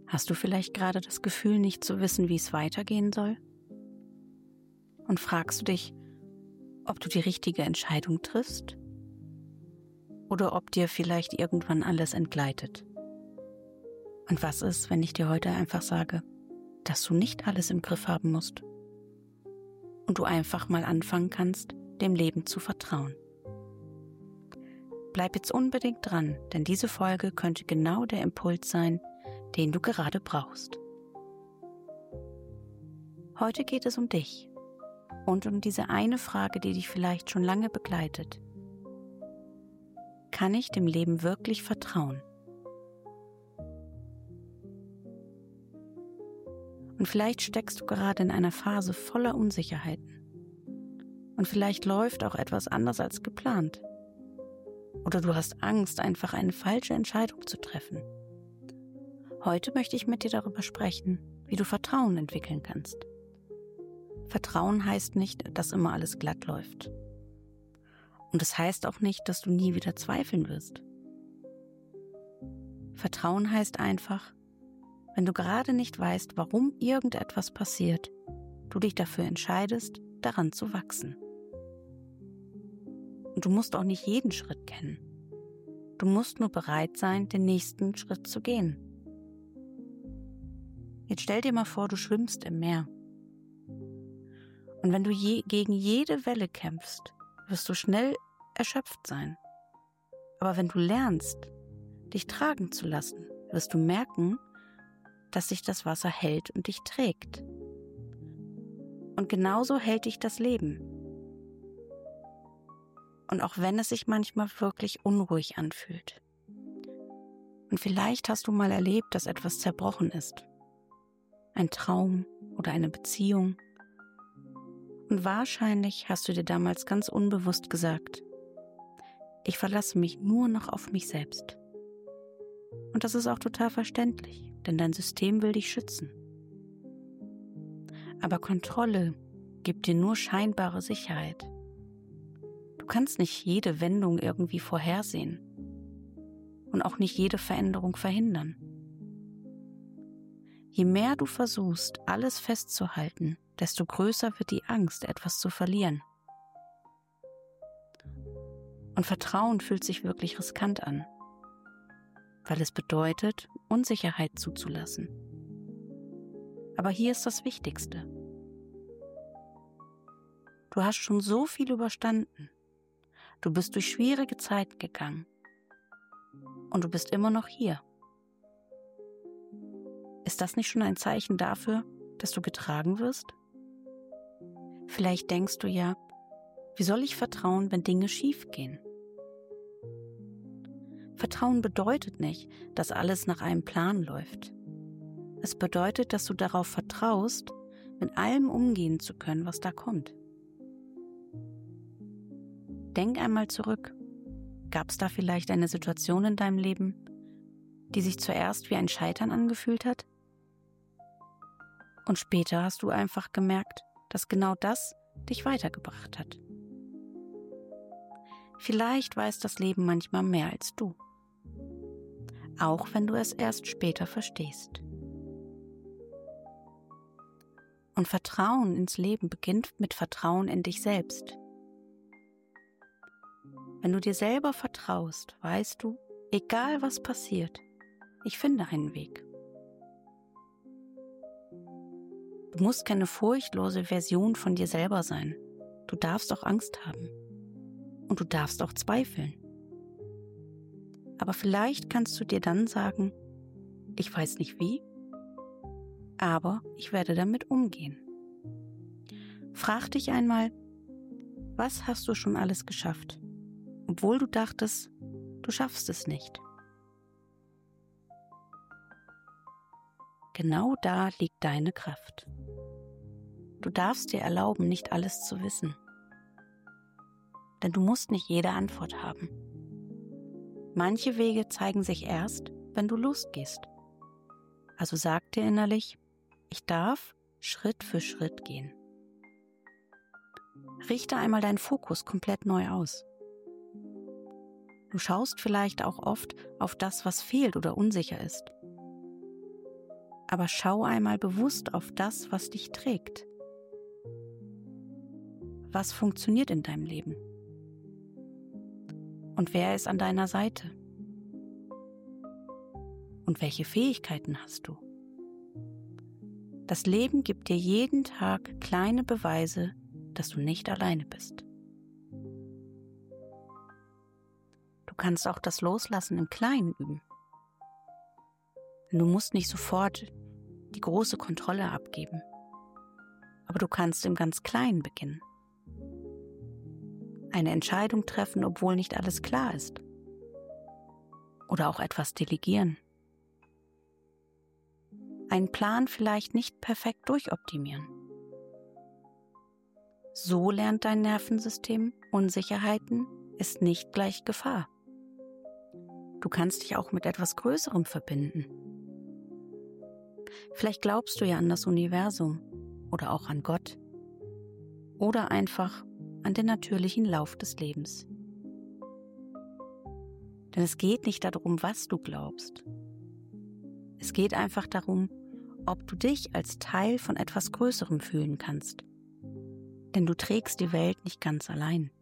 Hast du vielleicht gerade das Gefühl, nicht zu wissen, wie es weitergehen soll? Und fragst du dich, ob du die richtige Entscheidung triffst? Oder ob dir vielleicht irgendwann alles entgleitet? Und was ist, wenn ich dir heute einfach sage, dass du nicht alles im Griff haben musst und du einfach mal anfangen kannst, dem Leben zu vertrauen? Bleib jetzt unbedingt dran, denn diese Folge könnte genau der Impuls sein, den du gerade brauchst. Heute geht es um dich und um diese eine Frage, die dich vielleicht schon lange begleitet. Kann ich dem Leben wirklich vertrauen? Und vielleicht steckst du gerade in einer Phase voller Unsicherheiten. Und vielleicht läuft auch etwas anders als geplant. Oder du hast Angst, einfach eine falsche Entscheidung zu treffen. Heute möchte ich mit dir darüber sprechen, wie du Vertrauen entwickeln kannst. Vertrauen heißt nicht, dass immer alles glatt läuft. Und es heißt auch nicht, dass du nie wieder zweifeln wirst. Vertrauen heißt einfach, wenn du gerade nicht weißt, warum irgendetwas passiert, du dich dafür entscheidest, daran zu wachsen. Und du musst auch nicht jeden Schritt kennen. Du musst nur bereit sein, den nächsten Schritt zu gehen. Jetzt stell dir mal vor, du schwimmst im Meer. Und wenn du gegen jede Welle kämpfst, wirst du schnell erschöpft sein. Aber wenn du lernst, dich tragen zu lassen, wirst du merken, dass sich das Wasser hält und dich trägt. Und genauso hält dich das Leben. Und auch wenn es sich manchmal wirklich unruhig anfühlt. Und vielleicht hast du mal erlebt, dass etwas zerbrochen ist. Ein Traum oder eine Beziehung. Und wahrscheinlich hast du dir damals ganz unbewusst gesagt, ich verlasse mich nur noch auf mich selbst. Und das ist auch total verständlich, denn dein System will dich schützen. Aber Kontrolle gibt dir nur scheinbare Sicherheit. Du kannst nicht jede Wendung irgendwie vorhersehen und auch nicht jede Veränderung verhindern. Je mehr du versuchst, alles festzuhalten, desto größer wird die Angst, etwas zu verlieren. Und Vertrauen fühlt sich wirklich riskant an, weil es bedeutet, Unsicherheit zuzulassen. Aber hier ist das Wichtigste. Du hast schon so viel überstanden. Du bist durch schwierige Zeiten gegangen. Und du bist immer noch hier. Ist das nicht schon ein Zeichen dafür, dass du getragen wirst? Vielleicht denkst du ja, wie soll ich vertrauen, wenn Dinge schief gehen? Vertrauen bedeutet nicht, dass alles nach einem Plan läuft. Es bedeutet, dass du darauf vertraust, mit allem umgehen zu können, was da kommt. Denk einmal zurück. Gab es da vielleicht eine Situation in deinem Leben, die sich zuerst wie ein Scheitern angefühlt hat? Und später hast du einfach gemerkt, dass genau das dich weitergebracht hat. Vielleicht weiß das Leben manchmal mehr als du. Auch wenn du es erst später verstehst. Und Vertrauen ins Leben beginnt mit Vertrauen in dich selbst. Wenn du dir selber vertraust, weißt du, egal was passiert, ich finde einen Weg. Du musst keine furchtlose Version von dir selber sein. Du darfst auch Angst haben. Und du darfst auch zweifeln. Aber vielleicht kannst du dir dann sagen, ich weiß nicht wie, aber ich werde damit umgehen. Frag dich einmal, was hast du schon alles geschafft, obwohl du dachtest, du schaffst es nicht? Genau da liegt deine Kraft. Du darfst dir erlauben, nicht alles zu wissen. Denn du musst nicht jede Antwort haben. Manche Wege zeigen sich erst, wenn du losgehst. Also sag dir innerlich, ich darf Schritt für Schritt gehen. Richte einmal deinen Fokus komplett neu aus. Du schaust vielleicht auch oft auf das, was fehlt oder unsicher ist. Aber schau einmal bewusst auf das, was dich trägt. Was funktioniert in deinem Leben? Und wer ist an deiner Seite? Und welche Fähigkeiten hast du? Das Leben gibt dir jeden Tag kleine Beweise, dass du nicht alleine bist. Du kannst auch das Loslassen im Kleinen üben. Du musst nicht sofort die große Kontrolle abgeben, aber du kannst im ganz Kleinen beginnen. Eine Entscheidung treffen, obwohl nicht alles klar ist. Oder auch etwas delegieren. Einen Plan vielleicht nicht perfekt durchoptimieren. So lernt dein Nervensystem, Unsicherheiten ist nicht gleich Gefahr. Du kannst dich auch mit etwas Größerem verbinden. Vielleicht glaubst du ja an das Universum oder auch an Gott oder einfach an den natürlichen Lauf des Lebens. Denn es geht nicht darum, was du glaubst. Es geht einfach darum, ob du dich als Teil von etwas Größerem fühlen kannst. Denn du trägst die Welt nicht ganz allein.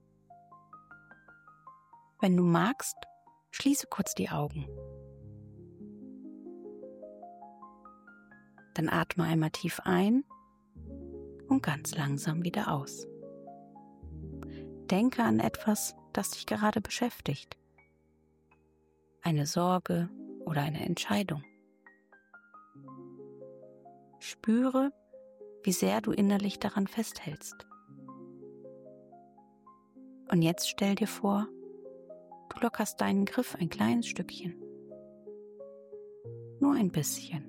Wenn du magst, schließe kurz die Augen. Dann atme einmal tief ein und ganz langsam wieder aus. Denke an etwas, das dich gerade beschäftigt. Eine Sorge oder eine Entscheidung. Spüre, wie sehr du innerlich daran festhältst. Und jetzt stell dir vor, du lockerst deinen Griff ein kleines Stückchen. Nur ein bisschen.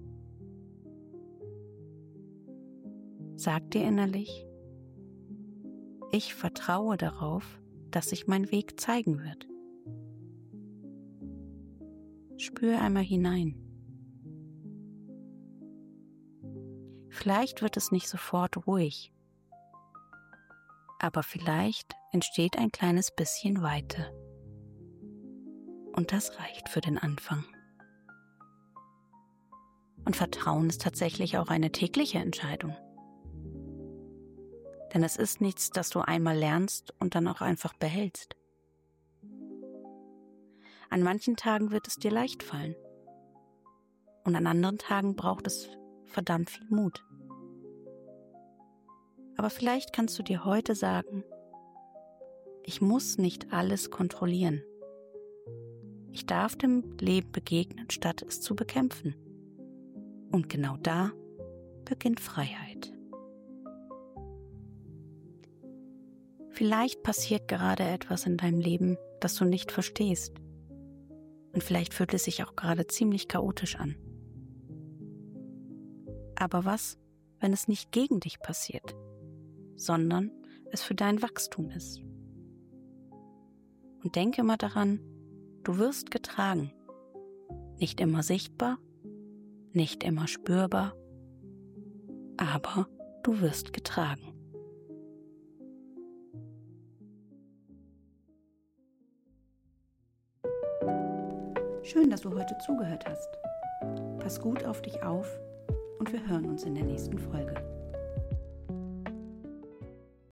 Sag dir innerlich, ich vertraue darauf, dass sich mein Weg zeigen wird. Spür einmal hinein. Vielleicht wird es nicht sofort ruhig, aber vielleicht entsteht ein kleines bisschen Weite. Und das reicht für den Anfang. Und Vertrauen ist tatsächlich auch eine tägliche Entscheidung. Denn es ist nichts, das du einmal lernst und dann auch einfach behältst. An manchen Tagen wird es dir leicht fallen. Und an anderen Tagen braucht es verdammt viel Mut. Aber vielleicht kannst du dir heute sagen, ich muss nicht alles kontrollieren. Ich darf dem Leben begegnen, statt es zu bekämpfen. Und genau da beginnt Freiheit. Vielleicht passiert gerade etwas in deinem Leben, das du nicht verstehst. Und vielleicht fühlt es sich auch gerade ziemlich chaotisch an. Aber was, wenn es nicht gegen dich passiert, sondern es für dein Wachstum ist? Und denke immer daran, du wirst getragen. Nicht immer sichtbar, nicht immer spürbar, aber du wirst getragen. Schön, dass du heute zugehört hast. Pass gut auf dich auf und wir hören uns in der nächsten Folge.